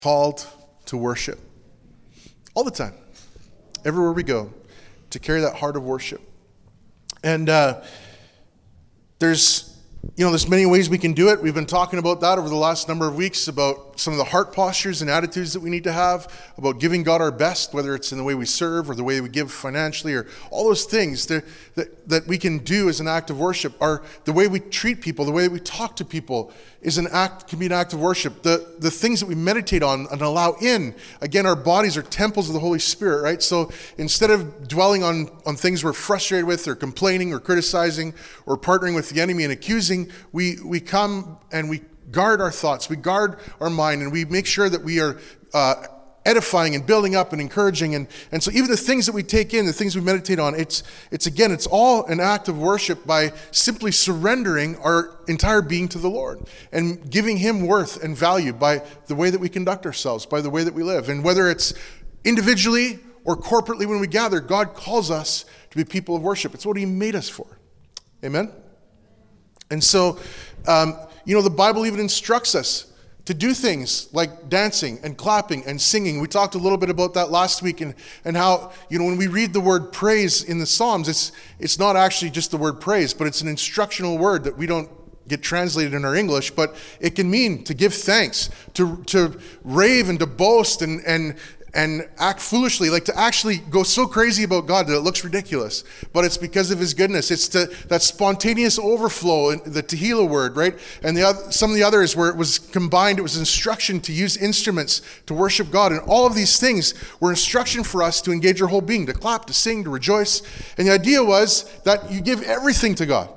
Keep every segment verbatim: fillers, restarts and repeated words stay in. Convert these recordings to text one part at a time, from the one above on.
called to worship all the time, everywhere we go, to carry that heart of worship. And uh, there's, you know, there's many ways we can do it. We've been talking about that over the last number of weeks, about some of the heart postures and attitudes that we need to have, about giving God our best, whether it's in the way we serve or the way we give financially, or all those things that, that, that we can do as an act of worship. Are the way we treat people, the way we talk to people is an act, can be an act of worship. The, the things that we meditate on and allow in, again, our bodies are temples of the Holy Spirit, right? So instead of dwelling on, on things we're frustrated with or complaining or criticizing or partnering with the enemy and accusing, we, we come and we guard our thoughts, we guard our mind, and we make sure that we are uh, edifying and building up and encouraging. And, and so even the things that we take in, the things we meditate on, it's, it's again, it's all an act of worship by simply surrendering our entire being to the Lord and giving him worth and value by the way that we conduct ourselves, by the way that we live. And whether it's individually or corporately when we gather, God calls us to be people of worship. It's what he made us for. Amen? And so, um, you know, the Bible even instructs us to do things like dancing and clapping and singing. We talked a little bit about that last week, and, and how, you know, when we read the word praise in the Psalms, it's it's not actually just the word praise, but it's an instructional word that we don't get translated in our English, but it can mean to give thanks, to to rave and to boast and and and act foolishly, like to actually go so crazy about God that it looks ridiculous. But it's because of his goodness. It's to, that spontaneous overflow, the Tehillah word, right? And the other, some of the others where it was combined, it was instruction to use instruments to worship God. And all of these things were instruction for us to engage our whole being, to clap, to sing, to rejoice. And the idea was that you give everything to God.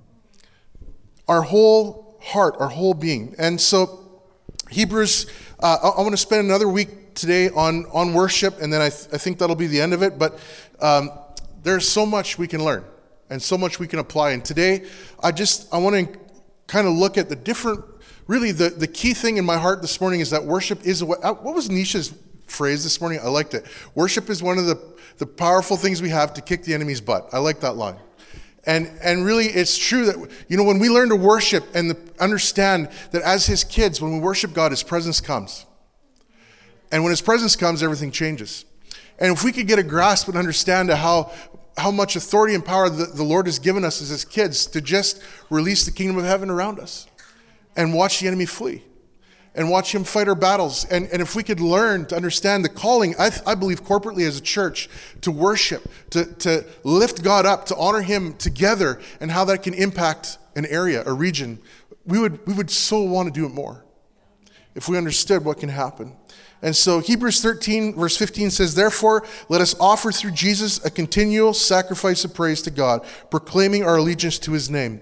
Our whole heart, our whole being. And so Hebrews, uh, I, I want to spend another week today on, on worship, and then I, th- I think that'll be the end of it. But um, there's so much we can learn and so much we can apply. And today, I just, I want to kind of look at the different, really the, the key thing in my heart this morning is that worship is, what, what was Nisha's phrase this morning? I liked it. Worship is one of the, the powerful things we have to kick the enemy's butt. I like that line. And and really, it's true that, you know, when we learn to worship and the, understand that as his kids, when we worship God, his presence comes. And when his presence comes, everything changes. And if we could get a grasp and understand how, how much authority and power the, the Lord has given us as his kids to just release the kingdom of heaven around us and watch the enemy flee and watch him fight our battles. And, and if we could learn to understand the calling, I, I believe corporately as a church, to worship, to, to lift God up, to honor him together, and how that can impact an area, a region, we would, we would so want to do it more if we understood what can happen. And so Hebrews thirteen verse fifteen says, "Therefore, let us offer through Jesus a continual sacrifice of praise to God, proclaiming our allegiance to his name."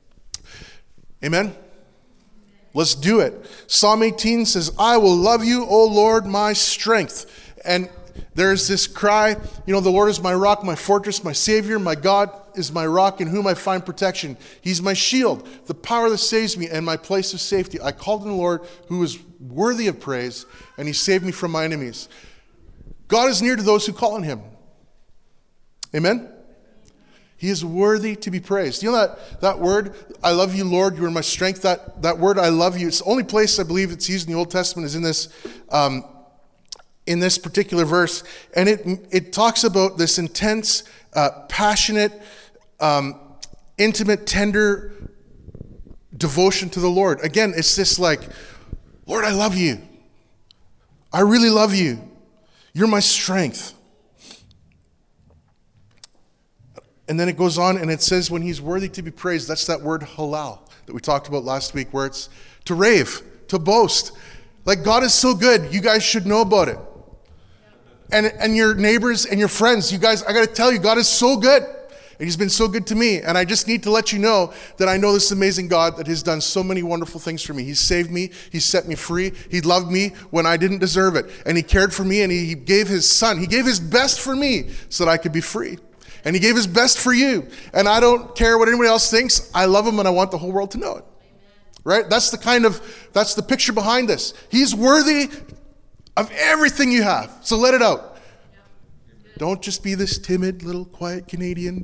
Amen? Let's do it. Psalm eighteen says, "I will love you, O Lord, my strength." And there's this cry, you know, the Lord is my rock, my fortress, my Savior, my God is my rock in whom I find protection. He's my shield, the power that saves me, and my place of safety. I called on the Lord who is worthy of praise, and he saved me from my enemies. God is near to those who call on him. Amen? He is worthy to be praised. You know that, that word, I love you, Lord, you are my strength, that, that word, I love you, it's the only place I believe it's used in the Old Testament is in this um, in this particular verse. And it it talks about this intense, uh, passionate, um, intimate, tender devotion to the Lord. Again, it's this like, Lord, I love you. I really love you. You're my strength. And then it goes on and it says when he's worthy to be praised, that's that word halal that we talked about last week, where it's to rave, to boast. Like, God is so good, you guys should know about it. And and your neighbors and your friends, you guys, I got to tell you, God is so good. And he's been so good to me. And I just need to let you know that I know this amazing God that has done so many wonderful things for me. He's saved me. He set me free. He loved me when I didn't deserve it. And he cared for me, and he, he gave his son. He gave his best for me so that I could be free. And he gave his best for you. And I don't care what anybody else thinks. I love him, and I want the whole world to know it. Right? That's the kind of, that's the picture behind this. He's worthy of everything you have. So let it out. Don't just be this timid little quiet Canadian.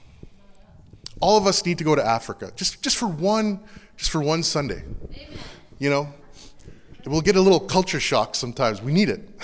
All of us need to go to Africa, just just for one, just for one Sunday. Amen. you know? We'll get a little culture shock sometimes. We need it.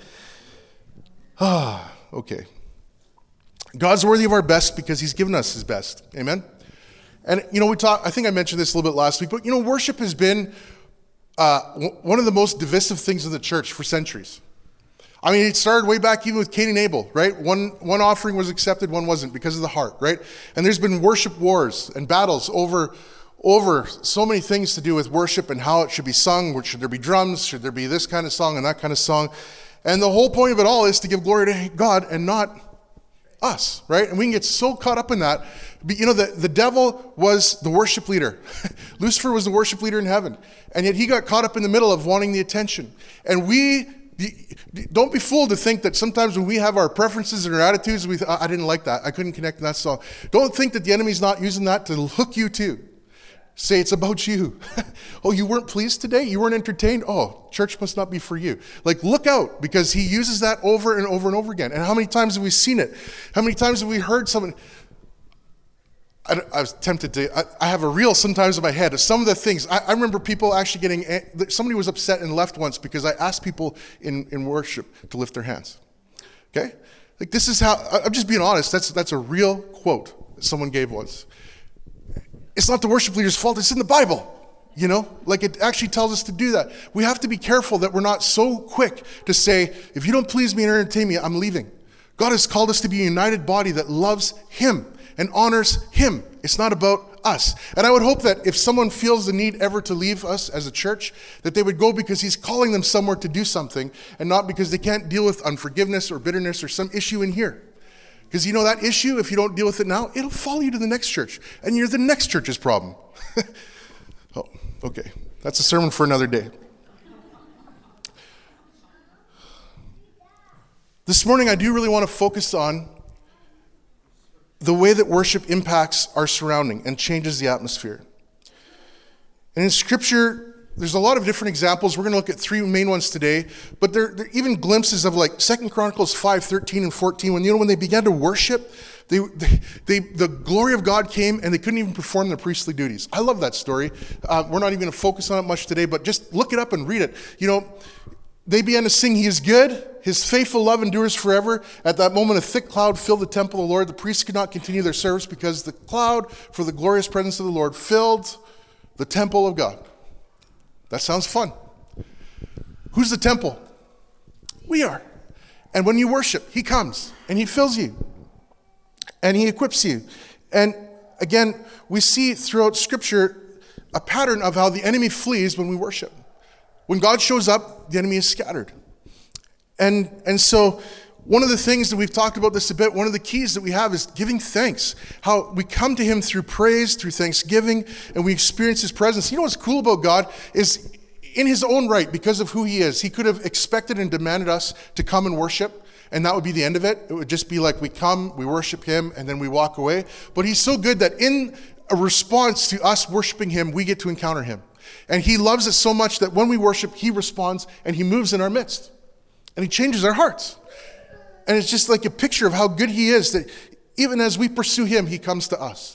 Ah, okay. God's worthy of our best because he's given us his best. Amen? And, you know, we talked, I think I mentioned this a little bit last week, but, you know, worship has been uh, w- one of the most divisive things in the church for centuries. I mean, it started way back even with Cain and Abel, right? One one offering was accepted, one wasn't because of the heart, right? And there's been worship wars and battles over over so many things to do with worship and how it should be sung. Should there be drums? Should there be this kind of song and that kind of song? And the whole point of it all is to give glory to God and not us, right? And we can get so caught up in that. But, you know, the, the devil was the worship leader. Lucifer was the worship leader in heaven. And yet he got caught up in the middle of wanting the attention. And we, don't be fooled to think that sometimes when we have our preferences and our attitudes, we I didn't like that. I couldn't connect to that song. Don't think that the enemy's not using that to hook you too. Say it's about you. Oh, you weren't pleased today? You weren't entertained? Oh, church must not be for you. Like, look out, because he uses that over and over and over again. And how many times have we seen it? How many times have we heard someone? I, I was tempted to, I, I have a reel sometimes in my head of some of the things. I, I remember people actually getting, somebody was upset and left once because I asked people in, in worship to lift their hands. Okay? Like, this is how, I'm just being honest, that's, that's a real quote that someone gave once. It's not the worship leader's fault, it's in the Bible, you know? Like, it actually tells us to do that. We have to be careful that we're not so quick to say, if you don't please me and entertain me, I'm leaving. God has called us to be a united body that loves him and honors him. It's not about us. And I would hope that if someone feels the need ever to leave us as a church, that they would go because he's calling them somewhere to do something and not because they can't deal with unforgiveness or bitterness or some issue in here. Because you know that issue, if you don't deal with it now, it'll follow you to the next church. And you're the next church's problem. Oh, okay. That's a sermon for another day. This morning, I do really want to focus on the way that worship impacts our surrounding and changes the atmosphere. And in Scripture, there's a lot of different examples. We're going to look at three main ones today, but there, there are even glimpses of like Second Chronicles five, thirteen and fourteen, when you know when they began to worship, they, they, they the glory of God came and they couldn't even perform their priestly duties. I love that story. Uh, we're not even going to focus on it much today, but just look it up and read it. You know, they began to sing, "He is good, his faithful love endures forever." At that moment, a thick cloud filled the temple of the Lord. The priests could not continue their service because the cloud for the glorious presence of the Lord filled the temple of God. That sounds fun. Who's the temple? We are. And when you worship, he comes and he fills you and he equips you. And again, we see throughout Scripture a pattern of how the enemy flees when we worship. When God shows up, the enemy is scattered. And, and so one of the things that we've talked about this a bit, one of the keys that we have is giving thanks. How we come to him through praise, through thanksgiving, and we experience his presence. You know what's cool about God is in his own right, because of who he is, he could have expected and demanded us to come and worship, and that would be the end of it. It would just be like we come, we worship him, and then we walk away. But he's so good that in a response to us worshiping him, we get to encounter him. And he loves us so much that when we worship, he responds and he moves in our midst. And he changes our hearts. And it's just like a picture of how good he is, that even as we pursue him, he comes to us.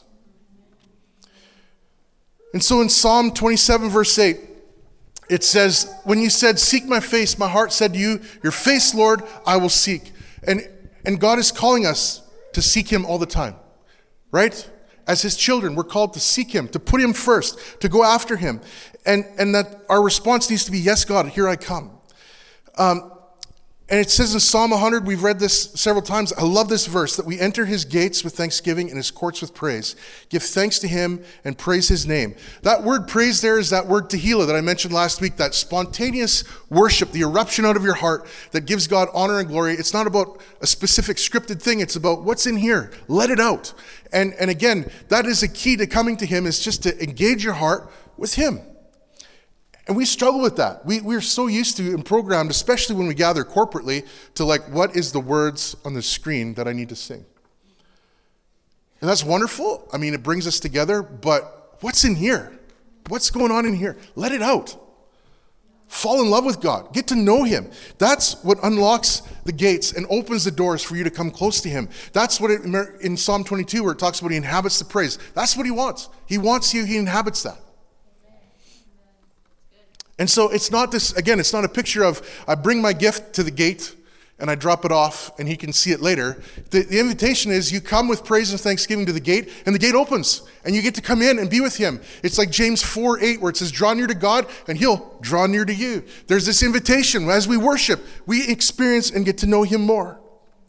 And so in Psalm twenty-seven, verse eight, it says, "When you said, 'Seek my face,' my heart said to you, 'Your face, Lord, I will seek.'" And, and God is calling us to seek him all the time, right? As his children, we're called to seek him, to put him first, to go after him. And, and that our response needs to be, "Yes, God, here I come." Um, And it says in Psalm one hundred, we've read this several times. I love this verse, that we enter his gates with thanksgiving and his courts with praise. Give thanks to him and praise his name. That word praise there is that word tehillah that I mentioned last week, that spontaneous worship, the eruption out of your heart that gives God honor and glory. It's not about a specific scripted thing. It's about what's in here. Let it out. And, and again, that is a key to coming to him, is just to engage your heart with him. And we struggle with that. We, we're so used to and programmed, especially when we gather corporately, to like, what is the words on the screen that I need to sing? And that's wonderful. I mean, it brings us together, but what's in here? What's going on in here? Let it out. Fall in love with God. Get to know him. That's what unlocks the gates and opens the doors for you to come close to him. That's what it, in Psalm twenty-two, where it talks about he inhabits the praise. That's what he wants. He wants you. He inhabits that. And so it's not this, again, it's not a picture of I bring my gift to the gate and I drop it off and he can see it later. The, the invitation is you come with praise and thanksgiving to the gate, and the gate opens and you get to come in and be with him. It's like James four eight where it says, draw near to God and he'll draw near to you. There's this invitation. As we worship, we experience and get to know him more.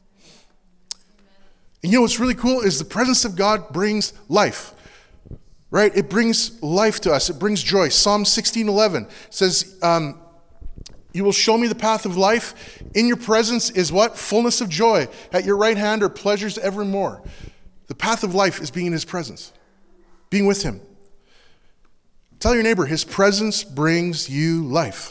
And you know what's really cool is the presence of God brings life. Right? It brings life to us. It brings joy. Psalm sixteen eleven says, um, you will show me the path of life. In your presence is what? Fullness of joy. At your right hand are pleasures evermore. The path of life is being in his presence, being with him. Tell your neighbor, his presence brings you life.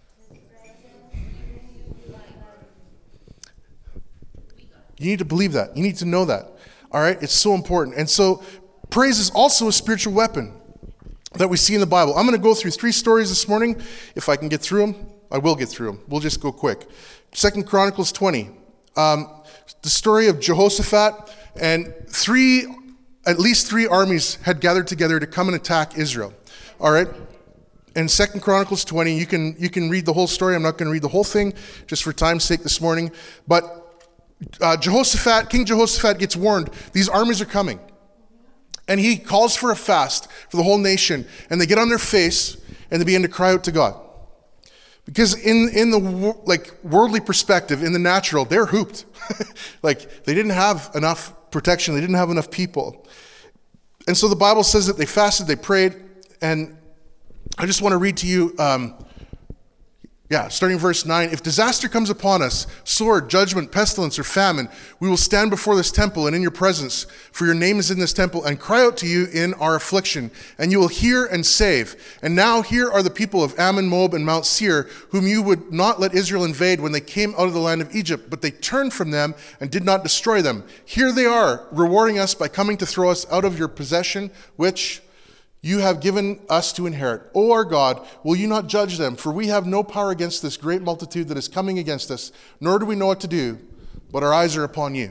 You need to believe that. You need to know that. All right? It's so important. And so praise is also a spiritual weapon that we see in the Bible. I'm going to go through three stories this morning. If I can get through them, I will get through them. We'll just go quick. Second Chronicles twenty. Um, the story of Jehoshaphat, and three, at least three armies had gathered together to come and attack Israel. All right? In Second Chronicles twenty, you can, you can read the whole story. I'm not going to read the whole thing just for time's sake this morning. But uh, Jehoshaphat, King Jehoshaphat gets warned, these armies are coming. And he calls for a fast for the whole nation. And they get on their face and they begin to cry out to God. Because in, in the like worldly perspective, in the natural, they're hooped. Like they didn't have enough protection. They didn't have enough people. And so the Bible says that they fasted, they prayed. And I just want to read to you, um, yeah, starting verse nine. If disaster comes upon us, sword, judgment, pestilence, or famine, we will stand before this temple and in your presence, for your name is in this temple, and cry out to you in our affliction, and you will hear and save. And now here are the people of Ammon, Moab, and Mount Seir, whom you would not let Israel invade when they came out of the land of Egypt, but they turned from them and did not destroy them. Here they are, rewarding us by coming to throw us out of your possession, which you have given us to inherit. O our God, will you not judge them? For we have no power against this great multitude that is coming against us, nor do we know what to do, but our eyes are upon you.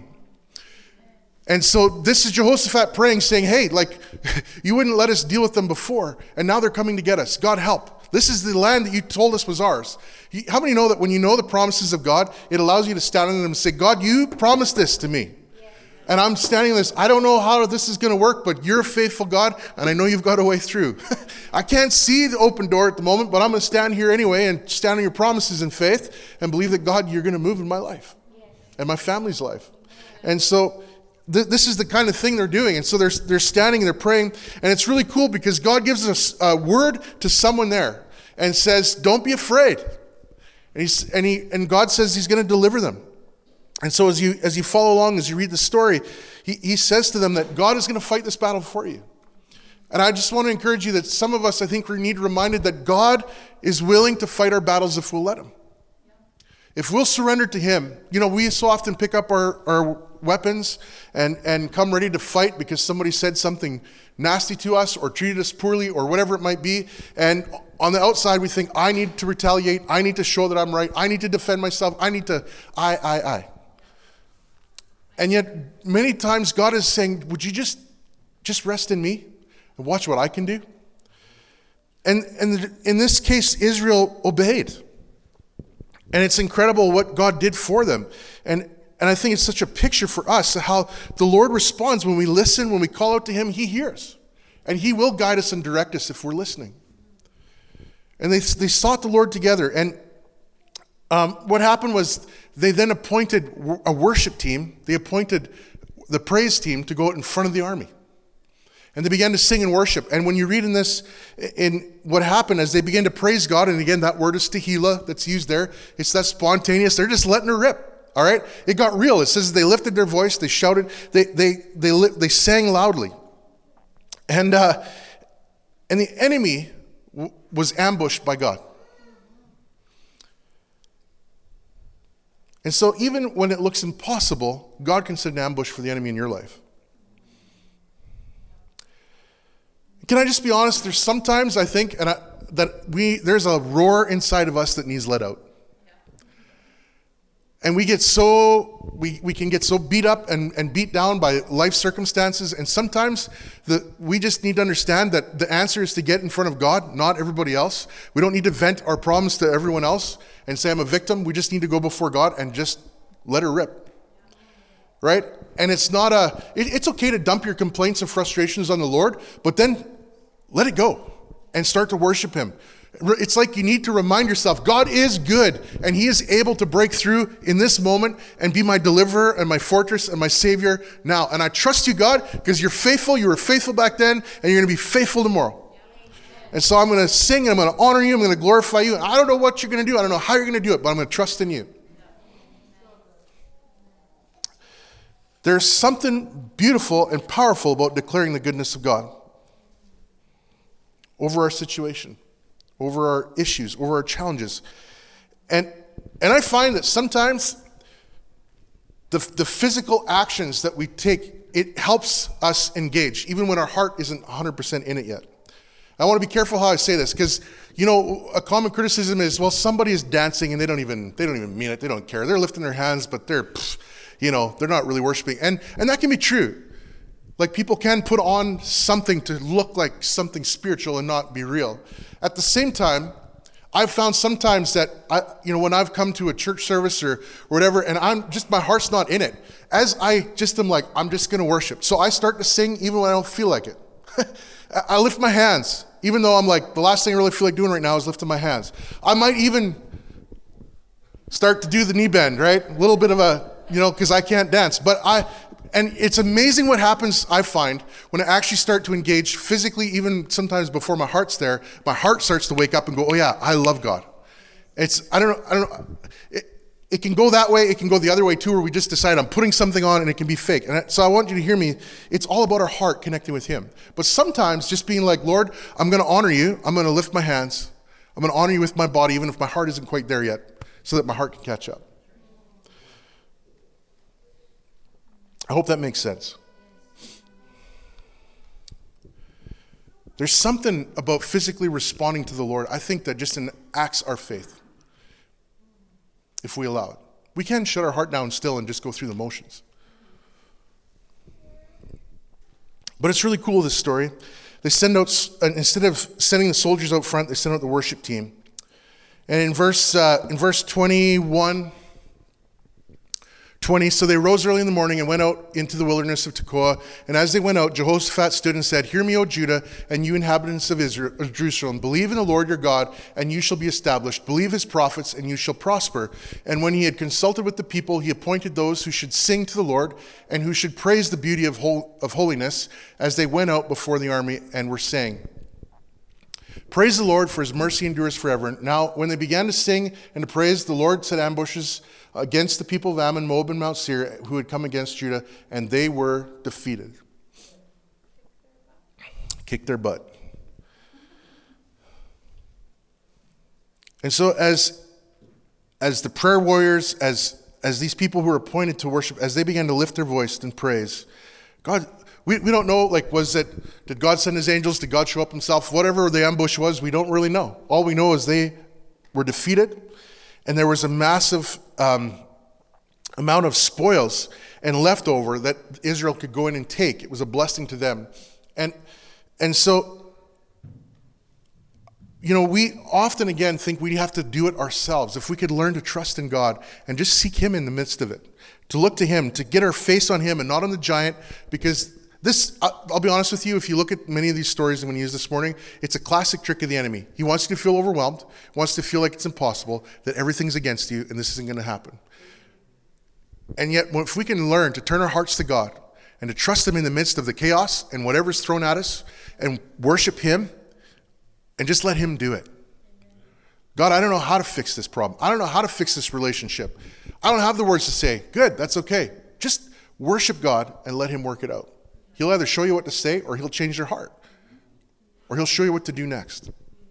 And so this is Jehoshaphat praying, saying, hey, like, you wouldn't let us deal with them before, and now they're coming to get us. God help. This is the land that you told us was ours. How many know that when you know the promises of God, it allows you to stand in them and say, God, you promised this to me. And I'm standing in this, I don't know how this is going to work, but you're a faithful God, and I know you've got a way through. I can't see the open door at the moment, but I'm going to stand here anyway and stand on your promises in faith and believe that, God, you're going to move in my life and my family's life. And so th- this is the kind of thing they're doing. And so they're, they're standing and they're praying, and it's really cool because God gives us a word to someone there and says, don't be afraid. And, he's, and, he, and God says he's going to deliver them. And so as you as you follow along, as you read the story, he, he says to them that God is going to fight this battle for you. And I just want to encourage you that some of us, I think, we need reminded that God is willing to fight our battles if we'll let him. If we'll surrender to him. You know, we so often pick up our, our weapons and, and come ready to fight because somebody said something nasty to us or treated us poorly or whatever it might be. And on the outside, we think, I need to retaliate. I need to show that I'm right. I need to defend myself. I need to, I, I, I. And yet, many times God is saying, would you just, just rest in me and watch what I can do? And, and in this case, Israel obeyed. And it's incredible what God did for them. And, and I think it's such a picture for us of how the Lord responds when we listen, when we call out to him, he hears. And he will guide us and direct us if we're listening. And they, they sought the Lord together. And um, what happened was, they then appointed a worship team. They appointed the praise team to go out in front of the army. And they began to sing and worship. And when you read in this, in what happened as they began to praise God, and again, that word is tehillah that's used there. It's that spontaneous. They're just letting her rip. All right? It got real. It says they lifted their voice. They shouted. They they they they, they sang loudly. And, uh, and the enemy w- was ambushed by God. And so even when it looks impossible, God can set an ambush for the enemy in your life. Can I just be honest? There's sometimes I think and I, that we there's a roar inside of us that needs let out. And we get so, we, we can get so beat up and, and beat down by life circumstances. And sometimes the, we just need to understand that the answer is to get in front of God, not everybody else. We don't need to vent our problems to everyone else and say, I'm a victim. We just need to go before God and just let her rip. Right? And it's not a, it, it's okay to dump your complaints and frustrations on the Lord, but then let it go and start to worship him. It's like you need to remind yourself, God is good, and he is able to break through in this moment and be my deliverer and my fortress and my savior now. And I trust you, God, because you're faithful. You were faithful back then, and you're going to be faithful tomorrow. And so I'm going to sing, and I'm going to honor you. I'm going to glorify you. And I don't know what you're going to do. I don't know how you're going to do it, but I'm going to trust in you. There's something beautiful and powerful about declaring the goodness of God over our situation, over our issues, over our challenges. And and I find that sometimes the, the physical actions that we take, it helps us engage, even when our heart isn't one hundred percent in it yet. I want to be careful how I say this, because, you know, a common criticism is, well, somebody is dancing and they don't even they don't even mean it. They don't care. They're lifting their hands, but they're, pff, you know, they're not really worshiping. And and that can be true. Like, people can put on something to look like something spiritual and not be real. At the same time, I've found sometimes that, I, you know, when I've come to a church service or, or whatever, and I'm just, my heart's not in it, as I just am like, I'm just going to worship. So I start to sing even when I don't feel like it. I lift my hands, even though I'm like, the last thing I really feel like doing right now is lifting my hands. I might even start to do the knee bend, right? A little bit of a, you know, because I can't dance. But I... And it's amazing what happens, I find, when I actually start to engage physically, even sometimes before my heart's there, my heart starts to wake up and go, oh yeah, I love God. It's, I don't know, I don't know. It, it can go that way, it can go the other way too, where we just decide I'm putting something on and it can be fake. And so I want you to hear me, it's all about our heart connecting with him. But sometimes just being like, Lord, I'm going to honor you, I'm going to lift my hands, I'm going to honor you with my body, even if my heart isn't quite there yet, so that my heart can catch up. I hope that makes sense. There's something about physically responding to the Lord, I think, that just enacts our faith, if we allow it. We can shut our heart down still and just go through the motions. But it's really cool, this story. They send out, instead of sending the soldiers out front, they send out the worship team. And in verse uh, in verse twenty-one, twenty, so they rose early in the morning and went out into the wilderness of Tekoa. And as they went out, Jehoshaphat stood and said, hear me, O Judah, and you inhabitants of Israel, of Jerusalem. Believe in the Lord your God, and you shall be established. Believe his prophets, and you shall prosper. And when he had consulted with the people, he appointed those who should sing to the Lord and who should praise the beauty of, hol- of holiness as they went out before the army and were saying, praise the Lord, for his mercy endures forever. Now, when they began to sing and to praise, the Lord set ambushes against the people of Ammon, Moab, and Mount Seir, who had come against Judah, and they were defeated. Kicked their butt. And so as, as the prayer warriors, as, as these people who were appointed to worship, as they began to lift their voice in praise, God, we, we don't know, like, was it, did God send his angels? Did God show up himself? Whatever the ambush was, we don't really know. All we know is they were defeated, and there was a massive um, amount of spoils and leftover that Israel could go in and take. It was a blessing to them. And and so, you know, we often, again, think we have to do it ourselves. If we could learn to trust in God and just seek him in the midst of it, to look to him, to get our face on him and not on the giant, because this, I'll be honest with you, if you look at many of these stories I'm going to use this morning, it's a classic trick of the enemy. He wants you to feel overwhelmed, wants to feel like it's impossible, that everything's against you and this isn't going to happen. And yet, if we can learn to turn our hearts to God and to trust him in the midst of the chaos and whatever's thrown at us and worship him and just let him do it. God, I don't know how to fix this problem. I don't know how to fix this relationship. I don't have the words to say. Good, that's okay. Just worship God and let him work it out. He'll either show you what to say or he'll change your heart. Or he'll show you what to do next.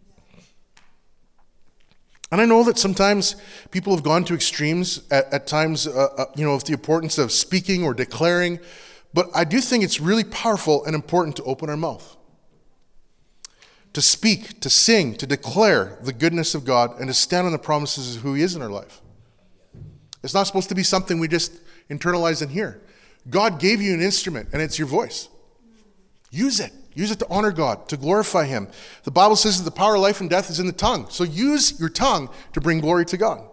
And I know that sometimes people have gone to extremes at, at times, uh, uh, you know, of the importance of speaking or declaring. But I do think it's really powerful and important to open our mouth. To speak, to sing, to declare the goodness of God, and to stand on the promises of who he is in our life. It's not supposed to be something we just internalize in here. God gave you an instrument, and it's your voice. Use it. Use it to honor God, to glorify him. The Bible says that the power of life and death is in the tongue. So use your tongue to bring glory to God.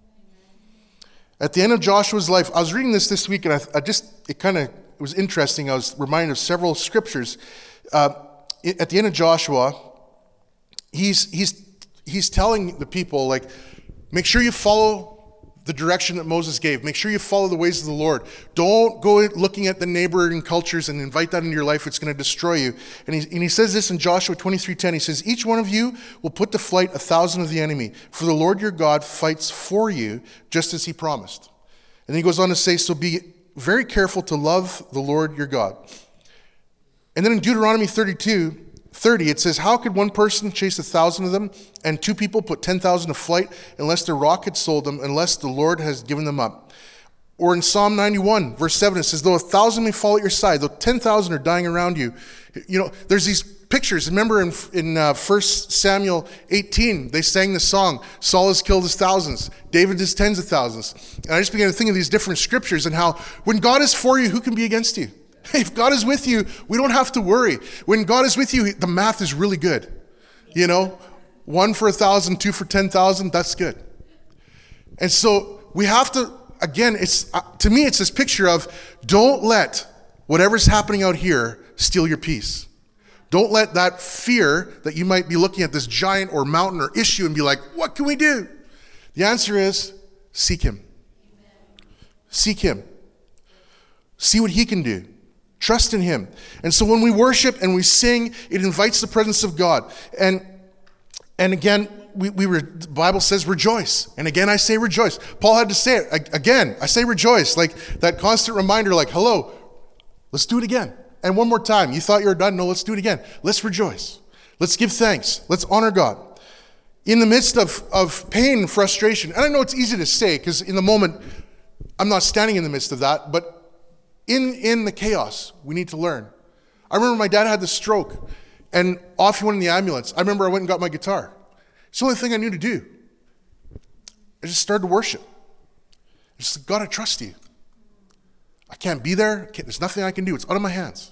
At the end of Joshua's life, I was reading this this week, and I, I just, it kind of, it was interesting. I was reminded of several scriptures. Uh, at the end of Joshua, he's, he's, he's telling the people, like, make sure you follow the direction that Moses gave. Make sure you follow the ways of the Lord. Don't go looking at the neighboring cultures and invite that into your life. It's going to destroy you. And he, and he says this in Joshua twenty-three ten. He says, each one of you will put to flight a thousand of the enemy, for the Lord your God fights for you, just as he promised. And then he goes on to say, so be very careful to love the Lord your God. And then in Deuteronomy thirty-two thirty, it says, how could one person chase a thousand of them and two people put ten thousand to flight unless their rock had sold them, unless the Lord has given them up? Or in Psalm ninety-one, verse seven, it says, though a thousand may fall at your side, though ten thousand are dying around you. You know, there's these pictures. Remember in, in uh, First Samuel eighteen, they sang the song, Saul has killed his thousands, David his tens of thousands. And I just began to think of these different scriptures and how when God is for you, who can be against you? If God is with you, we don't have to worry. When God is with you, the math is really good. You know, one for a thousand, two for ten thousand, that's good. And so we have to, again, it's uh, to me, it's this picture of don't let whatever's happening out here steal your peace. Don't let that fear that you might be looking at this giant or mountain or issue and be like, what can we do? The answer is seek him. Seek him. See what he can do. Trust in him. And so when we worship and we sing, it invites the presence of God. And and again, we, we re, the Bible says rejoice. And again, I say rejoice. Paul had to say it. Again, I say rejoice. Like that constant reminder, like, hello, let's do it again. And one more time. You thought you were done? No, let's do it again. Let's rejoice. Let's give thanks. Let's honor God. In the midst of, of pain and frustration, and I know it's easy to say because in the moment, I'm not standing in the midst of that, but In in the chaos, we need to learn. I remember my dad had the stroke, and off he went in the ambulance. I remember I went and got my guitar. It's the only thing I knew to do. I just started to worship. I just said, God, I trust you. I can't be there. Can't, there's nothing I can do. It's out of my hands.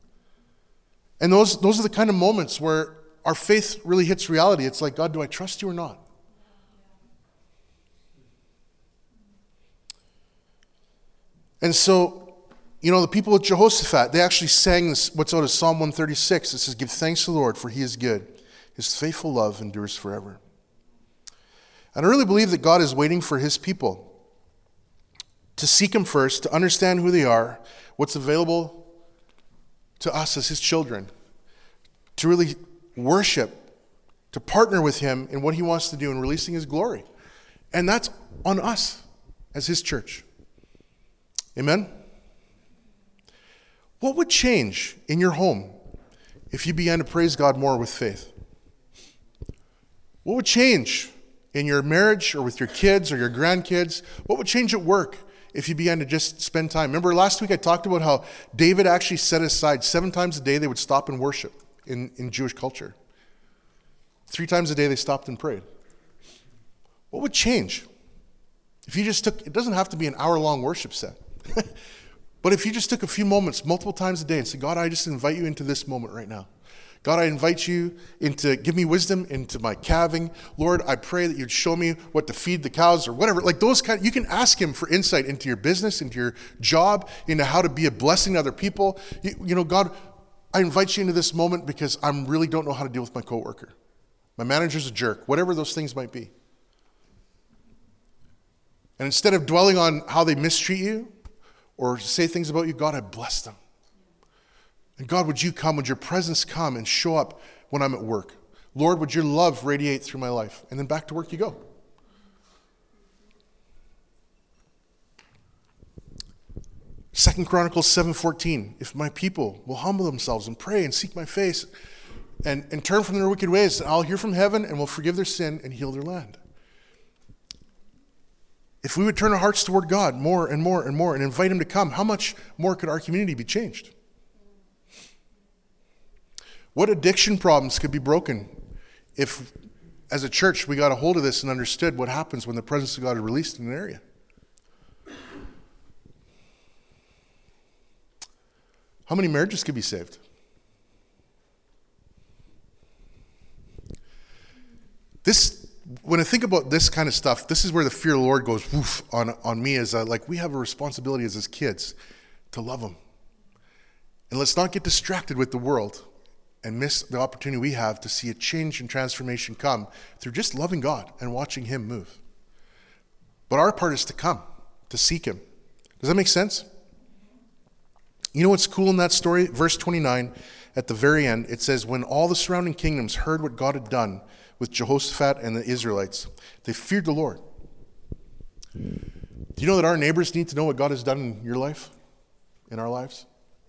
And those those are the kind of moments where our faith really hits reality. It's like, God, do I trust you or not? And so, you know, the people of Jehoshaphat, they actually sang this, what's out of Psalm one thirty-six. It says, give thanks to the Lord, for he is good. His faithful love endures forever. And I really believe that God is waiting for his people to seek him first, to understand who they are, what's available to us as his children, to really worship, to partner with him in what he wants to do in releasing his glory. And that's on us as his church. Amen? What would change in your home if you began to praise God more with faith? What would change in your marriage or with your kids or your grandkids? What would change at work if you began to just spend time? Remember last week I talked about how David actually set aside seven times a day they would stop and worship in, in Jewish culture. Three times a day they stopped and prayed. What would change if you just took, it doesn't have to be an hour-long worship set. But if you just took a few moments, multiple times a day, and said, God, I just invite you into this moment right now. God, I invite you into, give me wisdom into my calving. Lord, I pray that you'd show me what to feed the cows or whatever. Like those kind, you can ask him for insight into your business, into your job, into how to be a blessing to other people. You, you know, God, I invite you into this moment because I really don't know how to deal with my coworker. My manager's a jerk, whatever those things might be. And instead of dwelling on how they mistreat you, or say things about you, God, I bless them. And God, would you come, would your presence come and show up when I'm at work? Lord, would your love radiate through my life? And then back to work you go. Second Chronicles seven fourteen, if my people will humble themselves and pray and seek my face and, and turn from their wicked ways, I'll hear from heaven and will forgive their sin and heal their land. If we would turn our hearts toward God more and more and more and invite him to come, how much more could our community be changed? What addiction problems could be broken if, as a church, we got a hold of this and understood what happens when the presence of God is released in an area? How many marriages could be saved? This, when I think about this kind of stuff, this is where the fear of the Lord goes woof on, on me as a, like we have a responsibility as his kids to love him. And let's not get distracted with the world and miss the opportunity we have to see a change and transformation come through just loving God and watching him move. But our part is to come, to seek him. Does that make sense? You know what's cool in that story? Verse twenty-nine, at the very end, it says, when all the surrounding kingdoms heard what God had done with Jehoshaphat and the Israelites, they feared the Lord. Do you know that our neighbors need to know what God has done in your life, in our lives?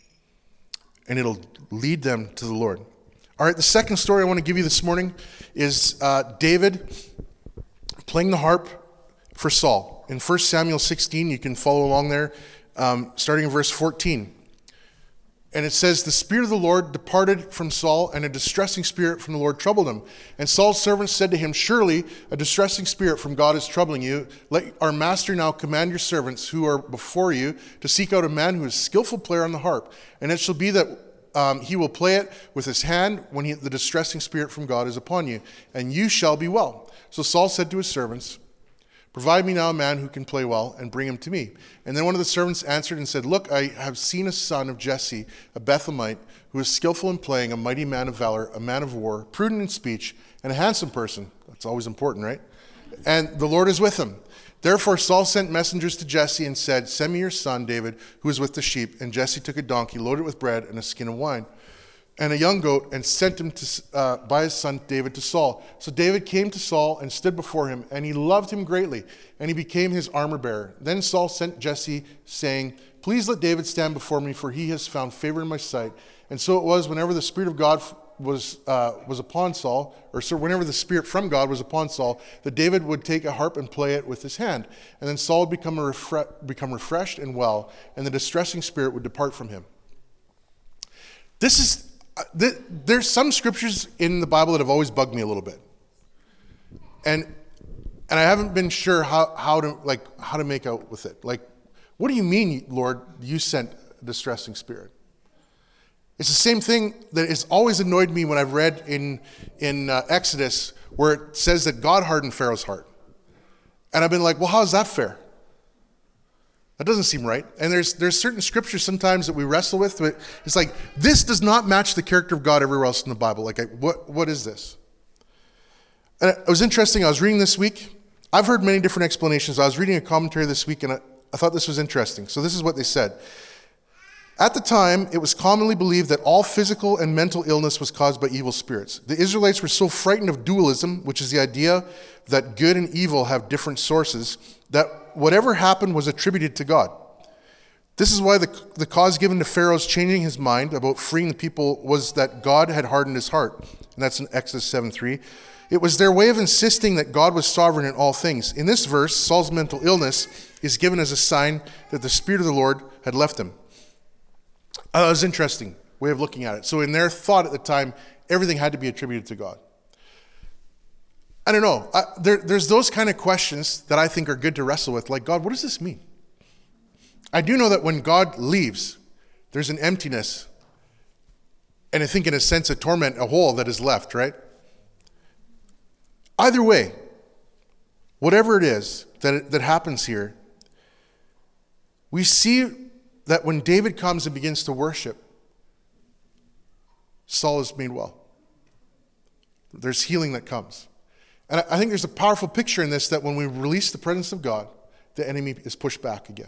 And it'll lead them to the Lord. All right, the second story I want to give you this morning is uh, David playing the harp for Saul. In First Samuel sixteen, you can follow along there, um, starting in verse fourteen. And it says, the Spirit of the Lord departed from Saul, and a distressing spirit from the Lord troubled him. And Saul's servants said to him, surely a distressing spirit from God is troubling you. Let our master now command your servants who are before you to seek out a man who is a skillful player on the harp. And it shall be that um, he will play it with his hand when he, the distressing spirit from God is upon you, and you shall be well. So Saul said to his servants, provide me now a man who can play well, and bring him to me. And then one of the servants answered and said, look, I have seen a son of Jesse, a Bethlehemite, who is skillful in playing, a mighty man of valor, a man of war, prudent in speech, and a handsome person. That's always important, right? And the Lord is with him. Therefore Saul sent messengers to Jesse and said, send me your son David, who is with the sheep. And Jesse took a donkey, loaded it with bread and a skin of wine, and a young goat, and sent him to, uh, by his son David to Saul. So David came to Saul and stood before him, and he loved him greatly, and he became his armor bearer. Then Saul sent Jesse, saying, please let David stand before me, for he has found favor in my sight. And so it was, whenever the Spirit of God was uh, was upon Saul, or so whenever the Spirit from God was upon Saul, that David would take a harp and play it with his hand. And then Saul would become, a refre- become refreshed and well, and the distressing spirit would depart from him. This is... There's some scriptures in the Bible that have always bugged me a little bit, and and I haven't been sure how, how to like how to make out with it. Like, what do you mean, Lord? You sent a distressing spirit? It's the same thing that has always annoyed me when I've read in in uh, Exodus where it says that God hardened Pharaoh's heart, and I've been like, well, how is that fair? That doesn't seem right. And there's there's certain scriptures sometimes that we wrestle with. But it's like, this does not match the character of God everywhere else in the Bible. Like, what what is this? And it was interesting. I was reading this week. I've heard many different explanations. I was reading a commentary this week, and I, I thought this was interesting. So this is what they said. At the time, it was commonly believed that all physical and mental illness was caused by evil spirits. The Israelites were so frightened of dualism, which is the idea that good and evil have different sources, that whatever happened was attributed to God. This is why the, the cause given to Pharaoh's changing his mind about freeing the people was that God had hardened his heart. And that's in Exodus seven three. It was their way of insisting that God was sovereign in all things. In this verse, Saul's mental illness is given as a sign that the Spirit of the Lord had left him. Uh, it was an interesting way of looking at it. So in their thought at the time, everything had to be attributed to God. I don't know. I, there, there's those kind of questions that I think are good to wrestle with. Like, God, what does this mean? I do know that when God leaves, there's an emptiness. And I think in a sense, a torment, a hole that is left, right? Either way, whatever it is that, that happens here, we see that when David comes and begins to worship, Saul is made well. There's healing that comes. And I think there's a powerful picture in this that when we release the presence of God, the enemy is pushed back again.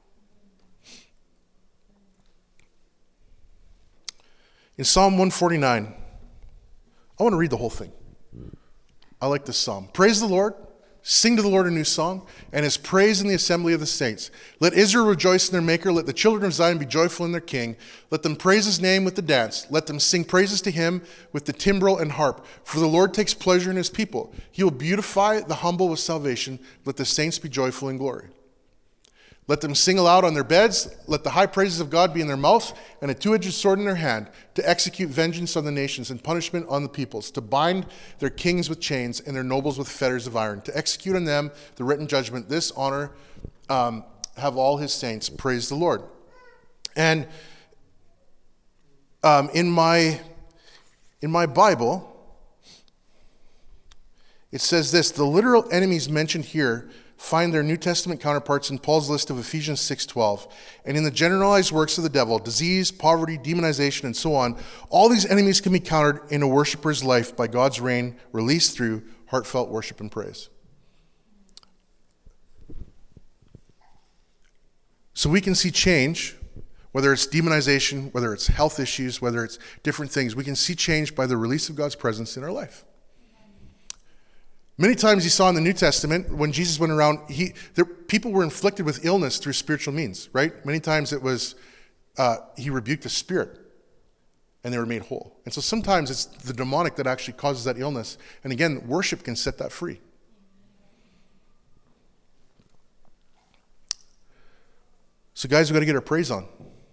In Psalm one forty-nine, I want to read the whole thing. I like this psalm. Praise the Lord. Sing to the Lord a new song, and his praise in the assembly of the saints. Let Israel rejoice in their Maker. Let the children of Zion be joyful in their King. Let them praise his name with the dance. Let them sing praises to him with the timbrel and harp. For the Lord takes pleasure in his people. He will beautify the humble with salvation. Let the saints be joyful in glory. Let them sing aloud on their beds. Let the high praises of God be in their mouth, and a two-edged sword in their hand, to execute vengeance on the nations and punishment on the peoples, to bind their kings with chains and their nobles with fetters of iron, to execute on them the written judgment. This honor um, have all his saints. Praise the Lord. And um, in my in my Bible, it says this: the literal enemies mentioned here find their New Testament counterparts in Paul's list of Ephesians six twelve, and in the generalized works of the devil, disease, poverty, demonization, and so on. All these enemies can be countered in a worshiper's life by God's reign released through heartfelt worship and praise. So we can see change, whether it's demonization, whether it's health issues, whether it's different things. We can see change by the release of God's presence in our life. Many times you saw in the New Testament, when Jesus went around, he there, people were inflicted with illness through spiritual means, right? Many times it was, uh, he rebuked a spirit, and they were made whole. And so sometimes it's the demonic that actually causes that illness. And again, worship can set that free. So guys, we've got to get our praise on.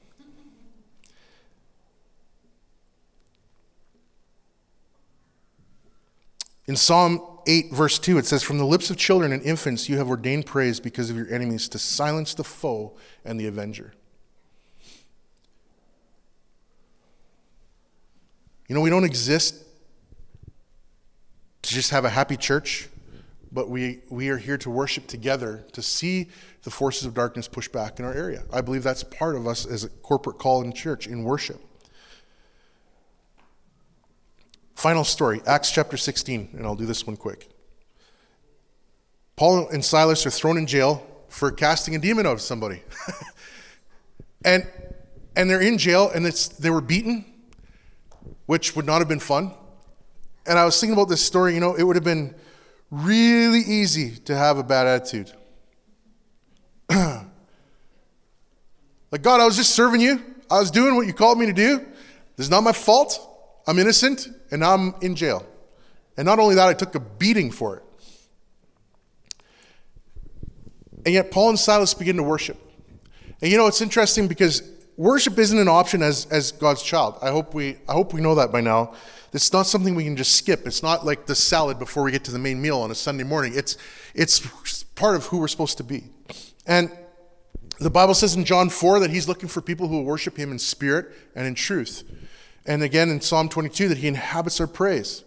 In Psalm eight, verse two, it says, from the lips of children and infants you have ordained praise because of your enemies, to silence the foe and the avenger. You know, we don't exist to just have a happy church, but we, we are here to worship together, to see the forces of darkness push back in our area. I believe that's part of us as a corporate call in church, in worship. Final story, Acts chapter sixteen, and I'll do this one quick. Paul and Silas are thrown in jail for casting a demon out of somebody. and and they're in jail, and it's they were beaten, which would not have been fun. And I was thinking about this story, you know, it would have been really easy to have a bad attitude. Like, God, I was just serving you. I was doing what you called me to do. This is not my fault. I'm innocent, and now I'm in jail. And not only that, I took a beating for it. And yet Paul and Silas begin to worship. And you know, it's interesting because worship isn't an option as, as God's child. I hope we I hope we know that by now. It's not something we can just skip. It's not like the salad before we get to the main meal on a Sunday morning. It's it's part of who we're supposed to be. And the Bible says in John four that he's looking for people who will worship him in spirit and in truth. And again in Psalm twenty-two that he inhabits our praise.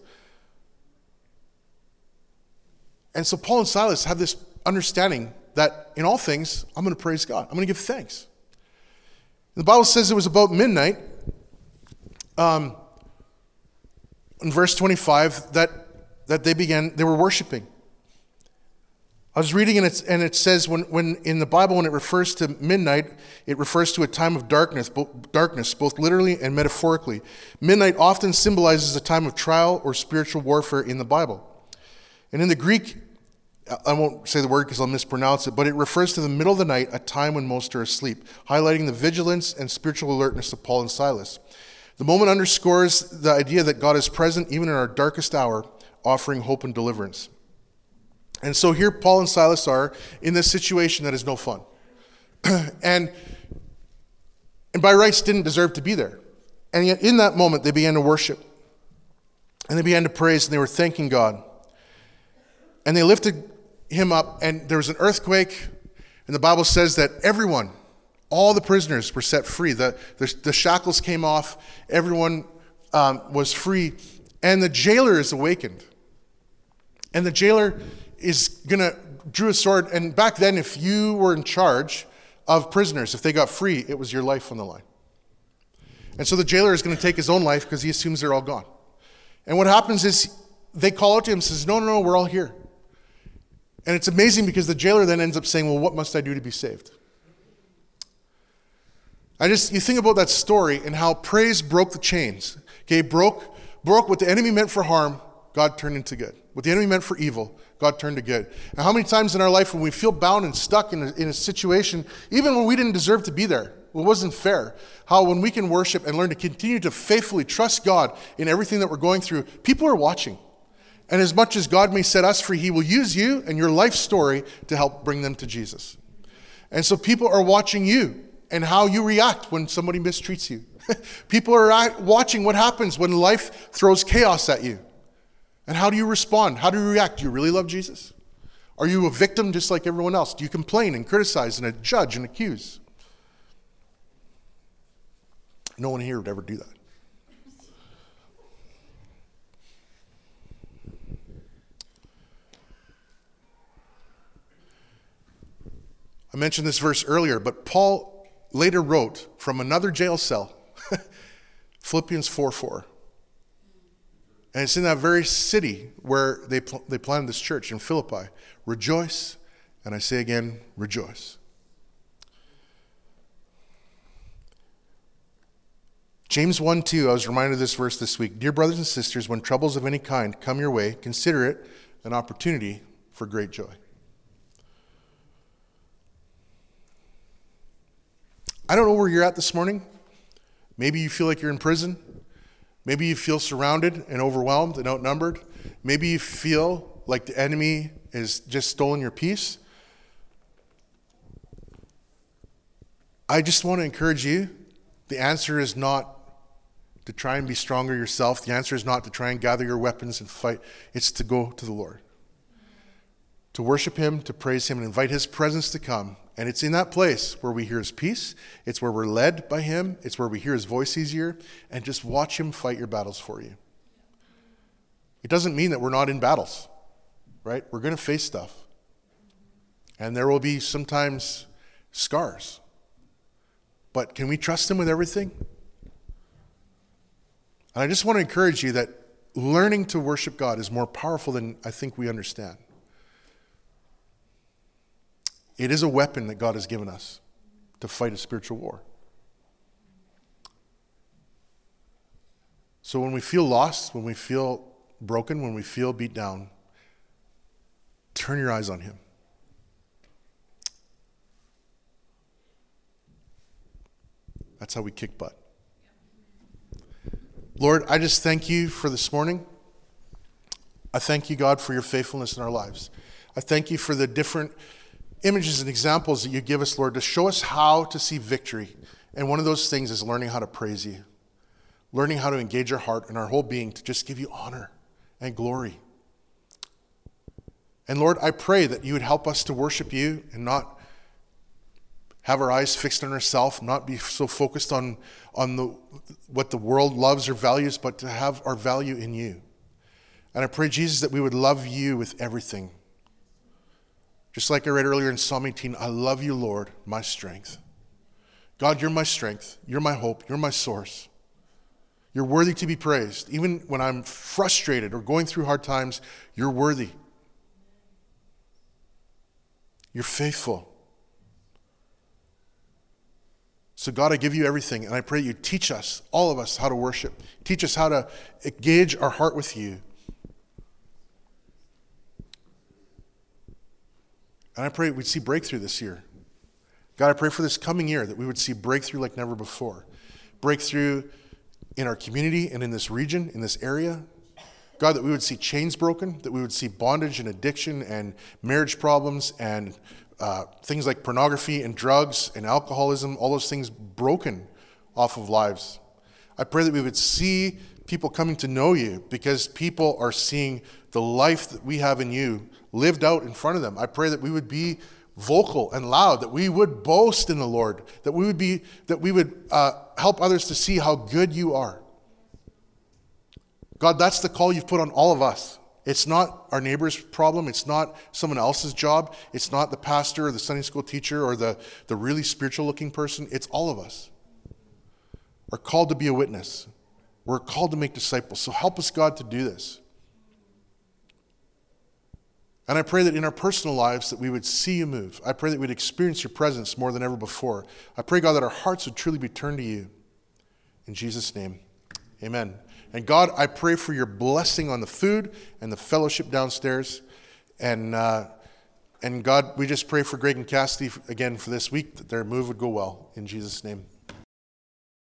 And so Paul and Silas have this understanding that in all things, I'm going to praise God. I'm going to give thanks. The Bible says it was about midnight, um, in verse twenty-five, that, that they began, they were worshiping. I was reading and, it's, and it says when, when in the Bible, when it refers to midnight, it refers to a time of darkness, both, darkness, both literally and metaphorically. Midnight often symbolizes a time of trial or spiritual warfare in the Bible. And in the Greek, I won't say the word because I'll mispronounce it, but it refers to the middle of the night, a time when most are asleep, highlighting the vigilance and spiritual alertness of Paul and Silas. The moment underscores the idea that God is present even in our darkest hour, offering hope and deliverance. And so here Paul and Silas are in this situation that is no fun. and, and by rights didn't deserve to be there. And yet in that moment they began to worship. And they began to praise and they were thanking God. And they lifted him up, and there was an earthquake, and the Bible says that everyone, all the prisoners were set free. The, the, the shackles came off, everyone um, was free, and the jailer is awakened. And the jailer is going to, drew a sword, and back then if you were in charge of prisoners, if they got free, it was your life on the line. And so the jailer is going to take his own life because he assumes they're all gone. And what happens is they call out to him and says, no, no, no, we're all here. And it's amazing because the jailer then ends up saying, well, what must I do to be saved? I just, you think about that story and how praise broke the chains. Okay, broke, broke what the enemy meant for harm, God turned into good. What the enemy meant for evil, God turned to good. And how many times in our life when we feel bound and stuck in a, in a situation, even when we didn't deserve to be there, it wasn't fair, how when we can worship and learn to continue to faithfully trust God in everything that we're going through, people are watching. And as much as God may set us free, he will use you and your life story to help bring them to Jesus. And so people are watching you and how you react when somebody mistreats you. People are watching what happens when life throws chaos at you. And how do you respond? How do you react? Do you really love Jesus? Are you a victim just like everyone else? Do you complain and criticize and judge and accuse? No one here would ever do that. I mentioned this verse earlier, but Paul later wrote from another jail cell, Philippians four four. And it's in that very city where they pl- they planted this church in Philippi. Rejoice, and I say again, rejoice. James one two, I was reminded of this verse this week. Dear brothers and sisters, when troubles of any kind come your way, consider it an opportunity for great joy. I don't know where you're at this morning. Maybe you feel like you're in prison. Maybe you feel surrounded and overwhelmed and outnumbered. Maybe you feel like the enemy has just stolen your peace. I just want to encourage you. The answer is not to try and be stronger yourself. The answer is not to try and gather your weapons and fight. It's to go to the Lord. To worship him, to praise him, and invite his presence to come. And it's in that place where we hear his peace. It's where we're led by him. It's where we hear his voice easier. And just watch him fight your battles for you. It doesn't mean that we're not in battles, right? We're going to face stuff. And there will be sometimes scars. But can we trust him with everything? And I just want to encourage you that learning to worship God is more powerful than I think we understand. It is a weapon that God has given us to fight a spiritual war. So when we feel lost, when we feel broken, when we feel beat down, turn your eyes on him. That's how we kick butt. Lord, I just thank you for this morning. I thank you, God, for your faithfulness in our lives. I thank you for the different images and examples that you give us, Lord, to show us how to see victory. And one of those things is learning how to praise you, learning how to engage our heart and our whole being to just give you honor and glory. And Lord, I pray that you would help us to worship you and not have our eyes fixed on ourselves, not be so focused on, on the, what the world loves or values, but to have our value in you. And I pray, Jesus, that we would love you with everything. Just like I read earlier in Psalm eighteen, I love you, Lord, my strength. God, you're my strength. You're my hope. You're my source. You're worthy to be praised. Even when I'm frustrated or going through hard times, you're worthy. You're faithful. So God, I give you everything, and I pray you teach us, all of us, how to worship. Teach us how to engage our heart with you. And I pray we'd see breakthrough this year. God, I pray for this coming year that we would see breakthrough like never before. Breakthrough in our community and in this region, in this area. God, that we would see chains broken, that we would see bondage and addiction and marriage problems and uh, things like pornography and drugs and alcoholism, all those things broken off of lives. I pray that we would see people coming to know you because people are seeing the life that we have in you lived out in front of them. I pray that we would be vocal and loud, that we would boast in the Lord, that we would be, that we would uh, help others to see how good you are. God, that's the call you've put on all of us. It's not our neighbor's problem. It's not someone else's job. It's not the pastor or the Sunday school teacher or the, the really spiritual looking person. It's all of us. We're called to be a witness. We're called to make disciples. So help us, God, to do this. And I pray that in our personal lives that we would see you move. I pray that we'd experience your presence more than ever before. I pray, God, that our hearts would truly be turned to you. In Jesus' name, amen. And God, I pray for your blessing on the food and the fellowship downstairs. And uh, and God, we just pray for Greg and Cassidy again for this week, that their move would go well. In Jesus' name.